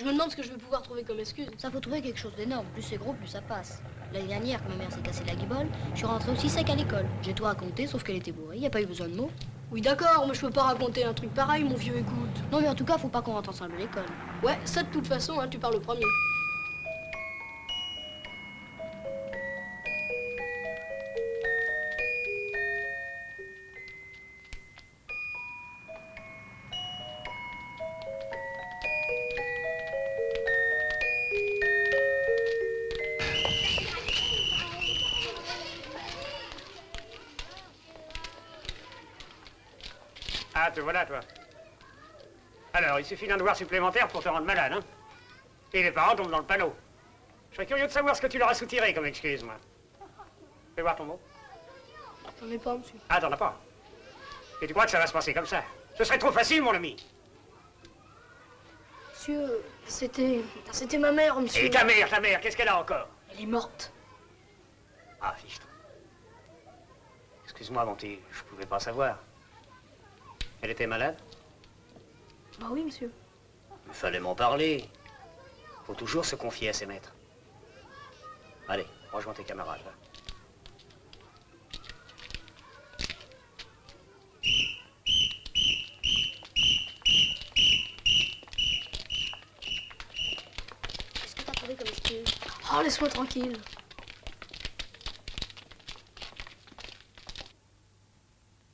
Je me demande ce que je vais pouvoir trouver comme excuse. Ça faut trouver quelque chose d'énorme. Plus c'est gros, plus ça passe. L'année dernière, que ma mère s'est cassée la guibole, je suis rentrée aussi sec à l'école. J'ai tout raconté, sauf qu'elle était bourrée. Y a pas eu besoin de mots. Oui, d'accord, mais je peux pas raconter un truc pareil, mon vieux, écoute. Non, mais en tout cas, faut pas qu'on rentre ensemble à l'école. Ouais, ça de toute façon, hein, tu parles au premier. Ah, te voilà, toi. Alors, il suffit d'un devoir supplémentaire pour te rendre malade, hein? Et les parents tombent dans le panneau. Je serais curieux de savoir ce que tu leur as soutiré comme excuse, moi. Fais voir ton mot. J'en ai pas, monsieur. Ah, t'en as pas. Et tu crois que ça va se passer comme ça? Ce serait trop facile, mon ami. Monsieur, c'était ma mère, monsieur. Et ta mère, qu'est-ce qu'elle a encore? Elle est morte. Ah, fichtre. Excuse-moi, Monty, je pouvais pas savoir. Elle était malade? Bah oui, monsieur. Il fallait m'en parler. Faut toujours se confier à ses maîtres. Allez, rejoins tes camarades, là. Qu'est-ce que t'as trouvé comme excuse? Oh, laisse-moi tranquille.